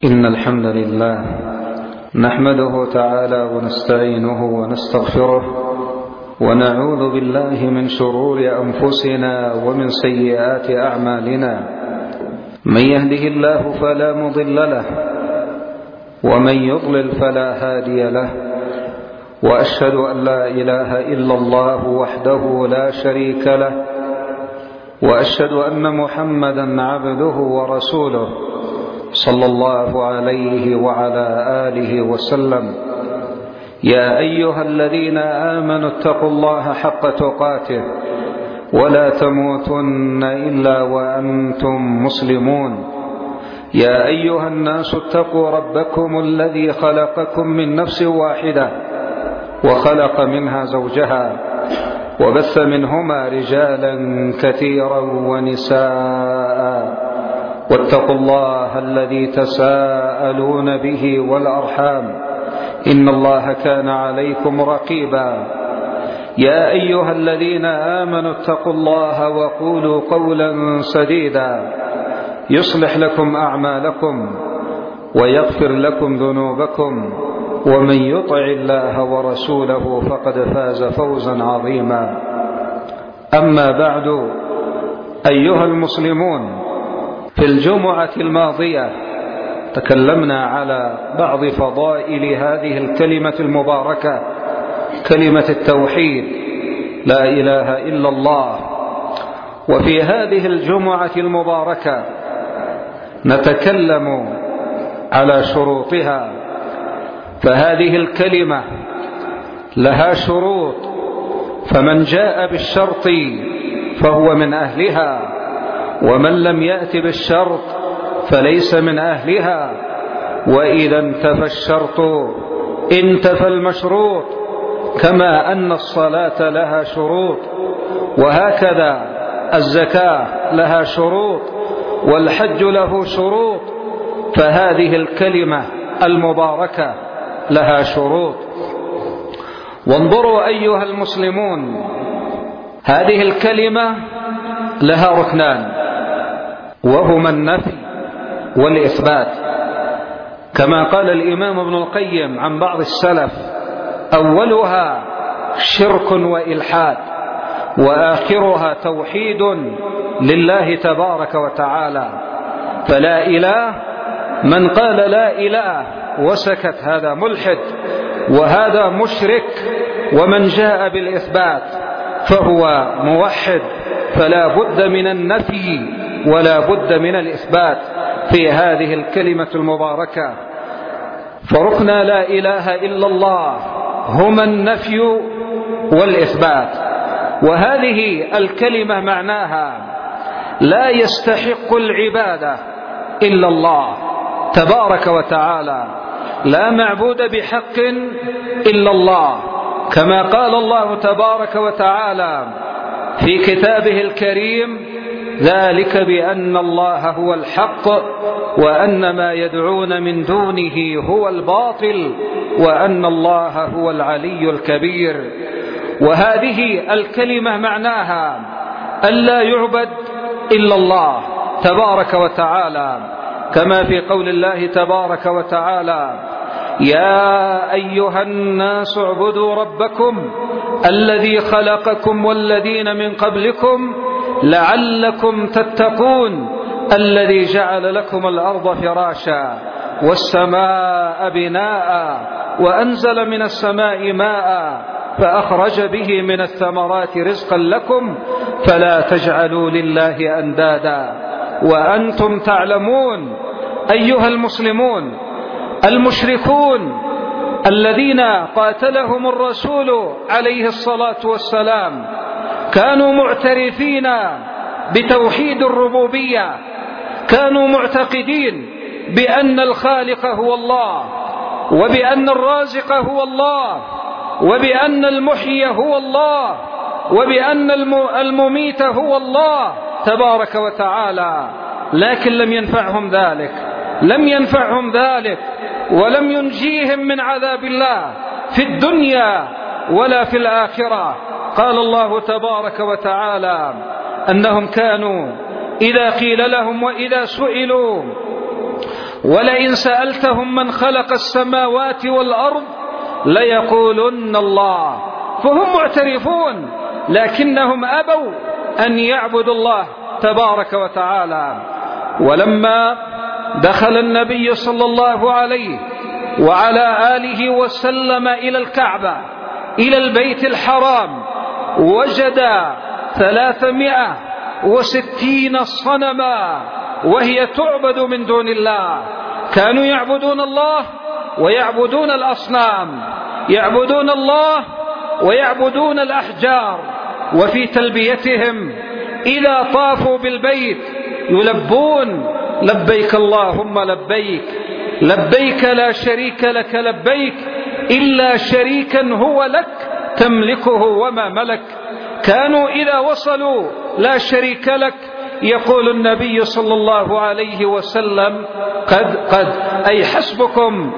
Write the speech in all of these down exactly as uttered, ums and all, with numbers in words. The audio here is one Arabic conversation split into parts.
إن الحمد لله نحمده تعالى ونستعينه ونستغفره ونعوذ بالله من شرور أنفسنا ومن سيئات أعمالنا. من يهده الله فلا مضل له ومن يضلل فلا هادي له، وأشهد أن لا إله إلا الله وحده لا شريك له، وأشهد أن محمدا عبده ورسوله صلى الله عليه وعلى آله وسلم. يا أيها الذين آمنوا اتقوا الله حق تقاته ولا تموتن إلا وأنتم مسلمون. يا أيها الناس اتقوا ربكم الذي خلقكم من نفس واحدة وخلق منها زوجها وبث منهما رجالا كثيرا ونساء، واتقوا الله الذي تساءلون به والأرحام إن الله كان عليكم رقيبا. يا أيها الذين آمنوا اتقوا الله وقولوا قولا سديدا يصلح لكم أعمالكم ويغفر لكم ذنوبكم، ومن يطع الله ورسوله فقد فاز فوزا عظيما. أما بعد، أيها المسلمون، في الجمعة الماضية تكلمنا على بعض فضائل هذه الكلمة المباركة، كلمة التوحيد، لا إله إلا الله. وفي هذه الجمعة المباركة نتكلم على شروطها، فهذه الكلمة لها شروط، فمن جاء بالشرط فهو من أهلها، ومن لم يأت بالشرط فليس من أهلها. وإذا انتفى الشرط انتفى المشروط، كما أن الصلاة لها شروط، وهكذا الزكاة لها شروط، والحج له شروط، فهذه الكلمة المباركة لها شروط. وانظروا أيها المسلمون، هذه الكلمة لها ركنان، وهما النفي والإثبات، كما قال الإمام ابن القيم عن بعض السلف: أولها شرك وإلحاد، وآخرها توحيد لله تبارك وتعالى. فلا إله، من قال لا إله وسكت هذا ملحد وهذا مشرك، ومن جاء بالإثبات فهو موحد. فلا بد من النفي ولا بد من الإثبات في هذه الكلمة المباركة. فركن لا إله إلا الله هما النفي والإثبات. وهذه الكلمة معناها: لا يستحق العبادة إلا الله تبارك وتعالى، لا معبود بحق إلا الله، كما قال الله تبارك وتعالى في كتابه الكريم: ذلك بأن الله هو الحق وأن ما يدعون من دونه هو الباطل وأن الله هو العلي الكبير. وهذه الكلمة معناها ألا يعبد إلا الله تبارك وتعالى، كما في قول الله تبارك وتعالى: يا أيها الناس اعبدوا ربكم الذي خلقكم والذين من قبلكم لعلكم تتقون الذي جعل لكم الأرض فراشا والسماء بناء وأنزل من السماء ماء فأخرج به من الثمرات رزقا لكم فلا تجعلوا لله أندادا وأنتم تعلمون. أيها المسلمون، المشركون الذين قاتلهم الرسول عليه الصلاة والسلام كانوا معترفين بتوحيد الربوبية، كانوا معتقدين بأن الخالق هو الله، وبأن الرازق هو الله، وبأن المحيي هو الله، وبأن المميت هو الله تبارك وتعالى. لكن لم ينفعهم ذلك، لم ينفعهم ذلك ولم ينجيهم من عذاب الله في الدنيا ولا في الآخرة. قال الله تبارك وتعالى أنهم كانوا إذا قيل لهم وإذا سئلوا ولئن سألتهم من خلق السماوات والأرض ليقولن الله. فهم معترفون لكنهم أبوا أن يعبدوا الله تبارك وتعالى. ولما دخل النبي صلى الله عليه وعلى آله وسلم إلى الكعبة إلى البيت الحرام وجد ثلاثمائة وستين صنما وهي تعبد من دون الله. كانوا يعبدون الله ويعبدون الأصنام، يعبدون الله ويعبدون الأحجار. وفي تلبيتهم إذا طافوا بالبيت يلبون لبيك اللهم لبيك، لبيك لا شريك لك لبيك إلا شريكا هو لك تملكه وما ملك. كانوا إذا وصلوا لا شريك لك يقول النبي صلى الله عليه وسلم قد قد أي حسبكم،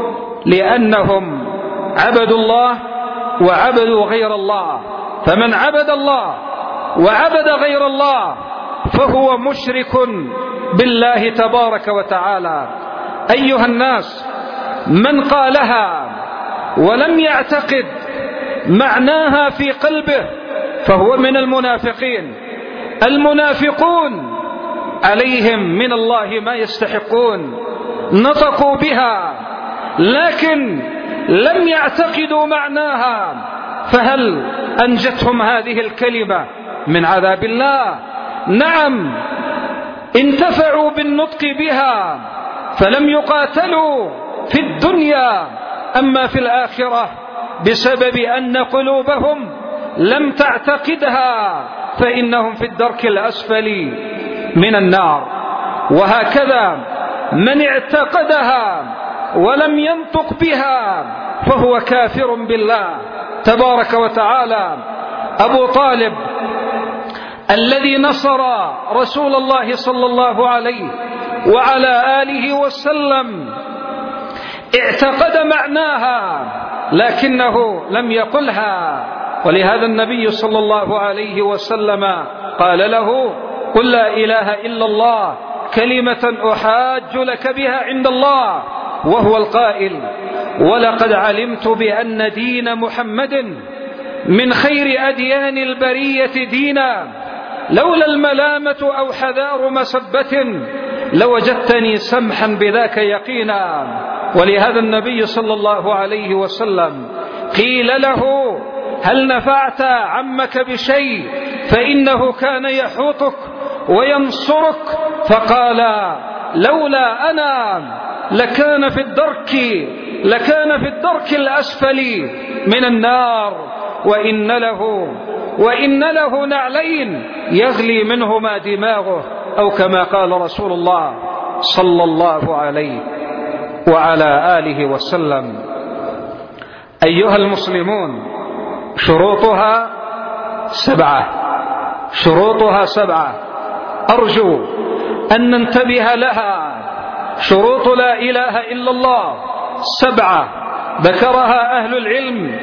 لأنهم عبدوا الله وعبدوا غير الله. فمن عبد الله وعبد غير الله فهو مشرك بالله تبارك وتعالى. أيها الناس، من قالها ولم يعتقد معناها في قلبه فهو من المنافقين. المنافقون عليهم من الله ما يستحقون، نطقوا بها لكن لم يعتقدوا معناها، فهل أنجتهم هذه الكلمة من عذاب الله؟ نعم، انتفعوا بالنطق بها فلم يقاتلوا في الدنيا، أما في الآخرة بسبب أن قلوبهم لم تعتقدها فإنهم في الدرك الأسفل من النار. وهكذا من اعتقدها ولم ينطق بها فهو كافر بالله تبارك وتعالى. أبو طالب الذي نصر رسول الله صلى الله عليه وعلى آله وسلم اعتقد معناها لكنه لم يقلها، ولهذا النبي صلى الله عليه وسلم قال له قل لا إله إلا الله كلمة أحاج لك بها عند الله، وهو القائل ولقد علمت بأن دين محمد من خير أديان البرية دينا، لولا الملامة أو حذار مسبة لوجدتني سمحا بذاك يقينا. ولهذا النبي صلى الله عليه وسلم قيل له هل نفعت عمك بشيء فإنه كان يحوطك وينصرك، فقال لولا أنا لكان في الدرك لكان في الدرك الأسفل من النار، وإن له وإن له نعلين يغلي منهما دماغه، أو كما قال رسول الله صلى الله عليه وعلى آله وسلم. أيها المسلمون، شروطها سبعة شروطها سبعة أرجو أن ننتبه لها. شروط لا إله إلا الله سبعة ذكرها أهل العلم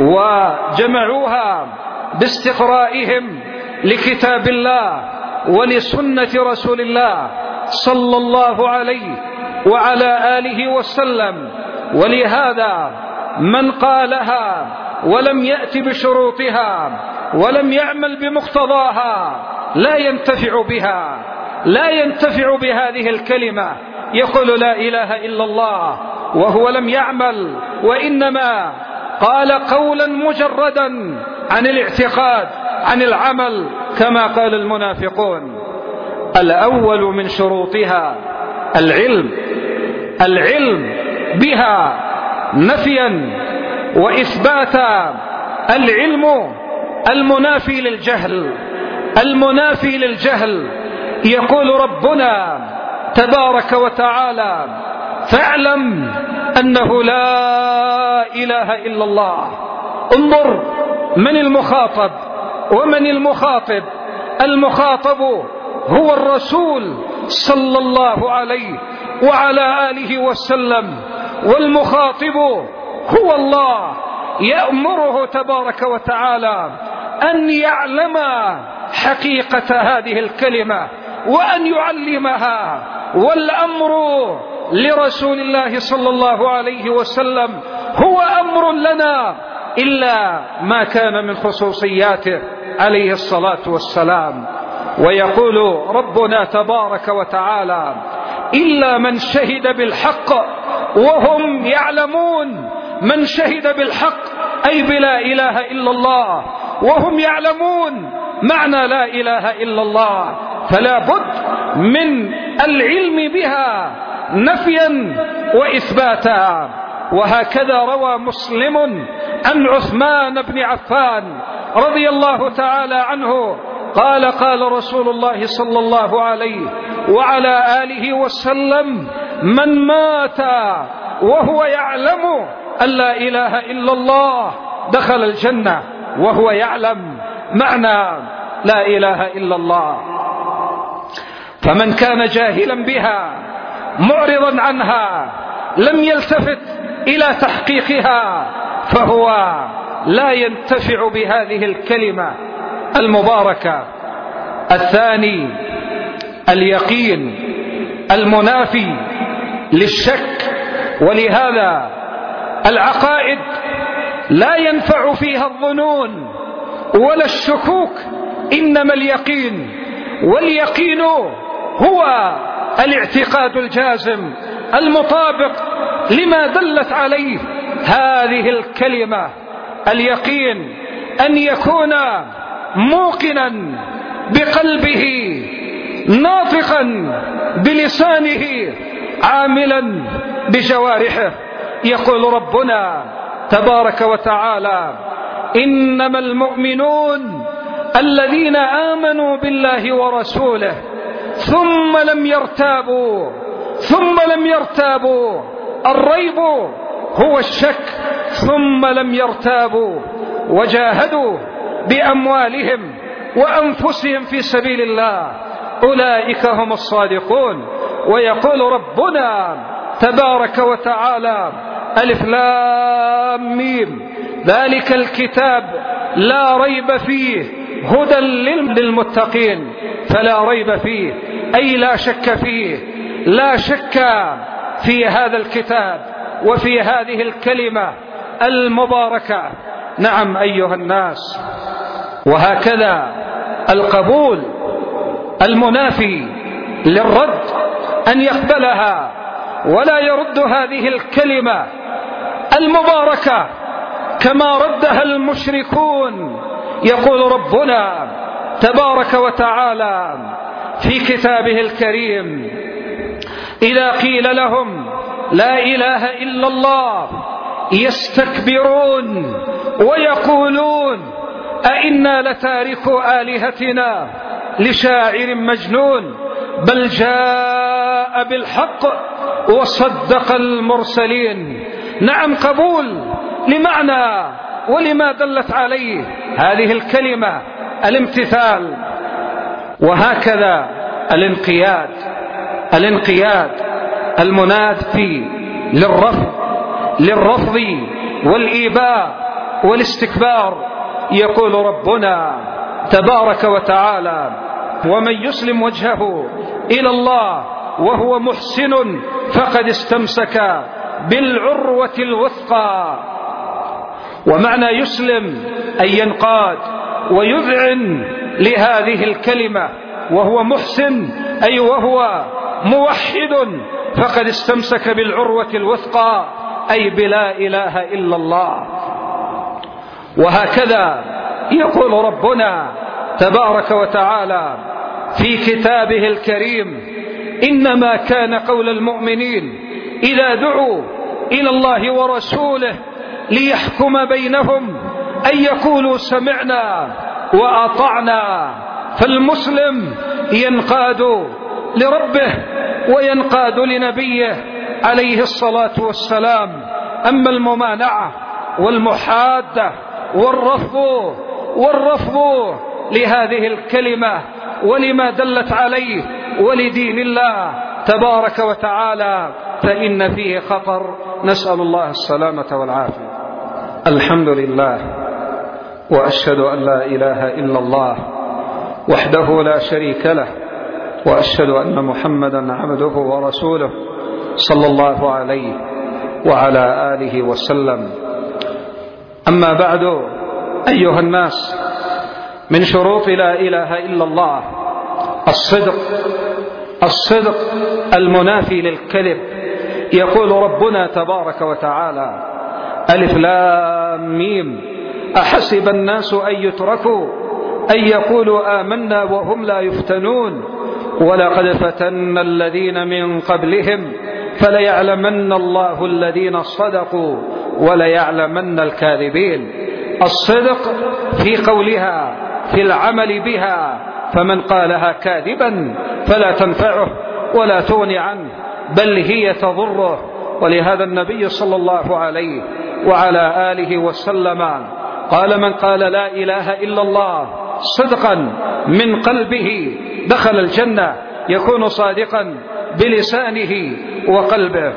وجمعوها باستقرائهم لكتاب الله ولسنة رسول الله صلى الله عليه وعلى آله وسلم. ولهذا من قالها ولم يأت بشروطها ولم يعمل بمقتضاها لا ينتفع بها لا ينتفع بهذه الكلمة. يقول لا إله إلا الله وهو لم يعمل، وإنما قال قولا مجردا عن الاعتقاد عن العمل كما قال المنافقون. الأول من شروطها العلم العلم بها نفيا وإثباتا. العلم المنافي للجهل المنافي للجهل. يقول ربنا تبارك وتعالى فاعلم أنه لا إله إلا الله. انظر من المخاطب ومن المخاطب. المخاطب هو الرسول صلى الله عليه وعلى آله وسلم، والمخاطب هو الله يأمره تبارك وتعالى أن يعلم حقيقة هذه الكلمة وأن يعلمها، والأمر لرسول الله صلى الله عليه وسلم هو أمر لنا إلا ما كان من خصوصياته عليه الصلاة والسلام. ويقول ربنا تبارك وتعالى: إلا من شهد بالحق وهم يعلمون. من شهد بالحق أي بلا إله إلا الله وهم يعلمون معنى لا إله إلا الله، فلا بد من العلم بها نفيا وإثباتا. وهكذا روى مسلم عن عثمان بن عفان رضي الله تعالى عنه قال: قال رسول الله صلى الله عليه وعلى آله وسلم: من مات وهو يعلم أن لا إله إلا الله دخل الجنة وهو يعلم معنى لا إله إلا الله. فمن كان جاهلا بها معرضا عنها لم يلتفت إلى تحقيقها فهو لا ينتفع بهذه الكلمة المباركة. الثاني اليقين المنافي للشك، ولهذا العقائد لا ينفع فيها الظنون ولا الشكوك، إنما اليقين. واليقين هو الاعتقاد الجازم المطابق لما دلت عليه هذه الكلمة. اليقين أن يكون موقنا بقلبه، ناطقا بلسانه، عاملا بجوارحه. يقول ربنا تبارك وتعالى: إنما المؤمنون الذين آمنوا بالله ورسوله ثم لم يرتابوا ثم لم يرتابوا الريب هو الشك ثم لم يرتابوا وجاهدوا بأموالهم وأنفسهم في سبيل الله أولئك هم الصادقون. ويقول ربنا تبارك وتعالى: ألف لام ميم ذلك الكتاب لا ريب فيه هدى للمتقين. فلا ريب فيه أي لا شك فيه، لا شك في هذا الكتاب وفي هذه الكلمة المباركة. نعم أيها الناس، وهكذا القبول المنافي للرد أن يقبلها ولا يرد هذه الكلمة المباركة كما ردها المشركون. يقول ربنا تبارك وتعالى في كتابه الكريم: إذا قيل لهم لا إله إلا الله يستكبرون ويقولون أئنا لتاركوا آلهتنا لشاعر مجنون بل جاء بالحق وصدق المرسلين. نعم، قبول لمعنى ولما دلت عليه هذه الكلمة الامتثال. وهكذا الانقياد الانقياد المنافي للرفض للرفض والإيباء والاستكبار. يقول ربنا تبارك وتعالى: ومن يسلم وجهه إلى الله وهو محسن فقد استمسك بالعروة الوثقى. ومعنى يسلم أي ينقاد ويذعن لهذه الكلمة، وهو محسن أي وهو موحد فقد استمسك بالعروة الوثقى أي بلا إله إلا الله. وهكذا يقول ربنا تبارك وتعالى في كتابه الكريم: إنما كان قول المؤمنين إذا دعوا إلى الله ورسوله ليحكم بينهم أن يقولوا سمعنا وأطعنا. فالمسلم ينقاد لربه وينقاد لنبيه عليه الصلاة والسلام. أما الممانعة والمحادة والرفض والرفض لهذه الكلمة ولما دلت عليه ولدين الله تبارك وتعالى فإن فيه خطر، نسأل الله السلامة والعافية. الحمد لله، وأشهد أن لا إله إلا الله وحده لا شريك له، وأشهد أن محمدا عبده ورسوله صلى الله عليه وعلى آله وسلم. أما بعد، أيها الناس، من شروط لا إله إلا الله الصدق، الصدق المنافي للكذب. يقول ربنا تبارك وتعالى: ألف لام ميم أحسب الناس أن يتركوا أن يقولوا آمنا وهم لا يفتنون ولقد فتنا الذين من قبلهم فليعلمن الله الذين صدقوا وليعلمن الكاذبين. الصدق في قولها، في العمل بها، فمن قالها كاذبا فلا تنفعه ولا تغني عنه، بل هي تضره. ولهذا النبي صلى الله عليه وعلى آله وسلم قال: من قال لا إله إلا الله صدقا من قلبه دخل الجنة. يكون صادقا بلسانه وقلبه.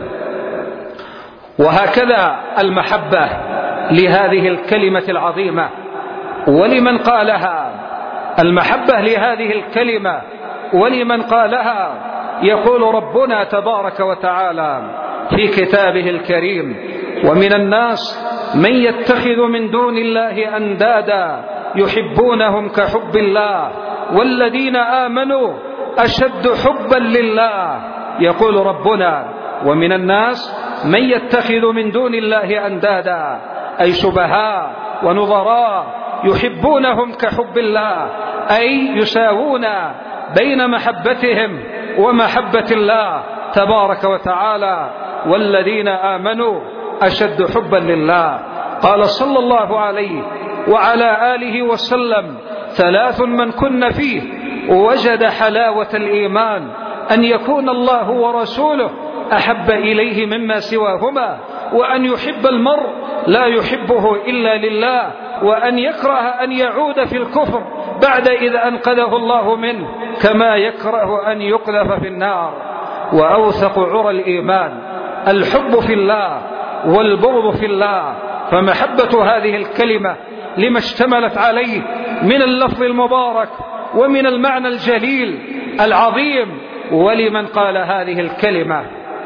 وهكذا المحبة لهذه الكلمة العظيمة ولمن قالها، المحبة لهذه الكلمة ولمن قالها. يقول ربنا تبارك وتعالى في كتابه الكريم: ومن الناس من يتخذ من دون الله أندادا يحبونهم كحب الله والذين آمنوا أشد حبا لله. يقول ربنا: ومن الناس من يتخذ من دون الله أندادا، أي شبهاء ونظراء، يحبونهم كحب الله، أي يساوون بين محبتهم ومحبة الله تبارك وتعالى. والذين آمنوا أشد حبا لله. قال صلى الله عليه وعلى آله وسلم: ثلاث من كن فيه وجد حلاوة الإيمان: أن يكون الله ورسوله أحب إليه مما سواهما، وأن يحب المرء لا يحبه إلا لله، وأن يكره أن يعود في الكفر بعد إذا أنقذه الله منه، كما يكره أن يقذف في النار. وأوثق عرى الإيمان الحب في الله والبغض في الله. فمحبة هذه الكلمة لما اشتملت عليه من اللفظ المبارك ومن المعنى الجليل العظيم ولمن قال هذه الكلمة.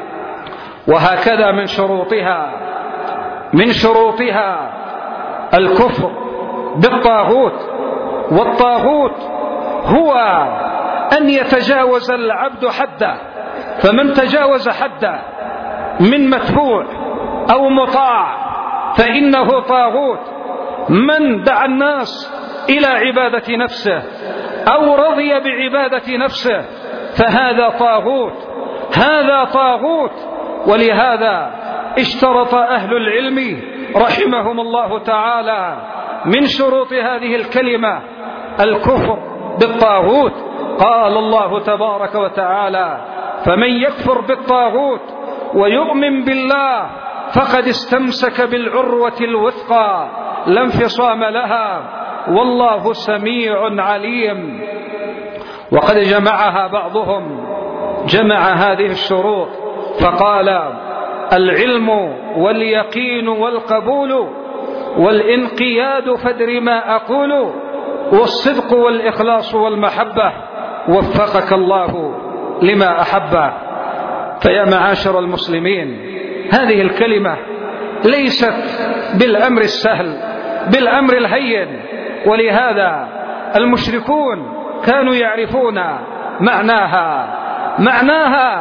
وهكذا من شروطها من شروطها الكفر بالطاغوت. والطاغوت هو أن يتجاوز العبد حده، فمن تجاوز حده من متبوع أو مطاع فإنه طاغوت. من دعا الناس إلى عبادة نفسه أو رضي بعبادة نفسه فهذا طاغوت، هذا طاغوت. ولهذا اشترط أهل العلم رحمهم الله تعالى من شروط هذه الكلمة الكفر بالطاغوت. قال الله تبارك وتعالى: فمن يكفر بالطاغوت ويؤمن بالله فقد استمسك بالعروة الوثقى لا انفصام لها والله سميع عليم. وقد جمعها بعضهم، جمع هذه الشروط فقال: العلم واليقين والقبول والانقياد فادر ما أقول والصدق والإخلاص والمحبة وفقك الله لما أحبه. فيا معاشر المسلمين، هذه الكلمة ليست بالأمر السهل، بالأمر الهين. ولهذا المشركون كانوا يعرفون معناها معناها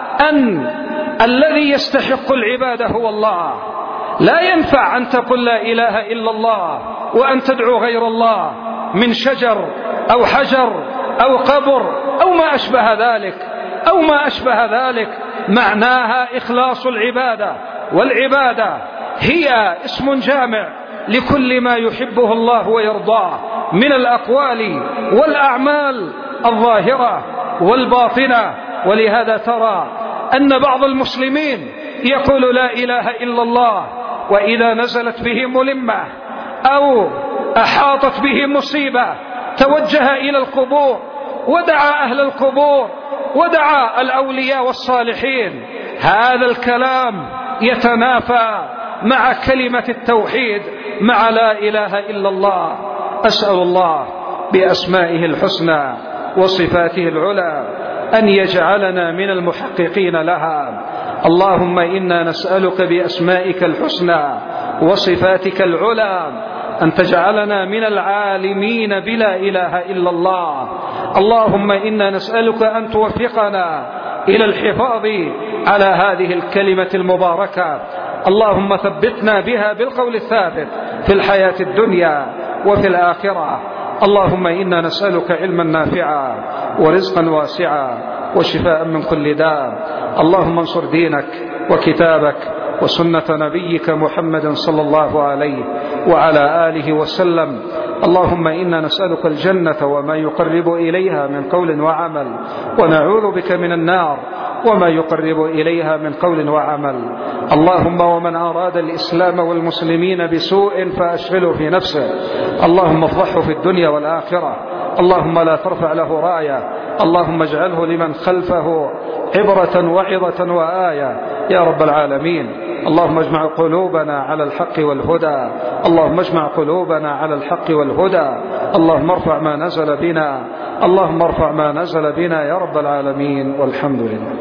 أن الذي يستحق العبادة هو الله. لا ينفع أن تقول لا إله إلا الله وأن تدعو غير الله من شجر أو حجر أو قبر أو ما أشبه ذلك أو ما أشبه ذلك. معناها إخلاص العبادة، والعبادة هي اسم جامع لكل ما يحبه الله ويرضاه من الأقوال والأعمال الظاهرة والباطنة. ولهذا ترى أن بعض المسلمين يقول لا إله إلا الله، وإذا نزلت به ملمة أو أحاطت به مصيبة توجه إلى القبور ودعا أهل القبور ودعا الأولياء والصالحين. هذا الكلام يتنافى مع كلمة التوحيد، مع لا إله إلا الله. أسأل الله بأسمائه الحسنى وصفاته العلى أن يجعلنا من المحققين لها. اللهم إنا نسألك بأسمائك الحسنى وصفاتك العلى أن تجعلنا من العالمين بلا إله إلا الله. اللهم إنا نسألك أن توفقنا إلى الحفاظ على هذه الكلمة المباركة. اللهم ثبتنا بها بالقول الثابت في الحياة الدنيا وفي الآخرة. اللهم إنا نسألك علما نافعا ورزقا واسعا وشفاء من كل داء. اللهم انصر دينك وكتابك وسنة نبيك محمد صلى الله عليه وعلى آله وسلم. اللهم إنا نسألك الجنة وما يقرب إليها من قول وعمل، ونعوذ بك من النار وما يقرب إليها من قول وعمل. اللهم ومن أراد الإسلام والمسلمين بسوء فأشغله في نفسه، اللهم افضحه في الدنيا والآخرة. اللهم لا ترفع له راية، اللهم اجعله لمن خلفه عبرة وعظة وآية يا رب العالمين. اللهم اجمع قلوبنا على الحق والهدى، اللهم اجمع قلوبنا على الحق والهدى. اللهم ارفع ما نزل بنا، اللهم ارفع ما نزل بنا يا رب العالمين، والحمد لله.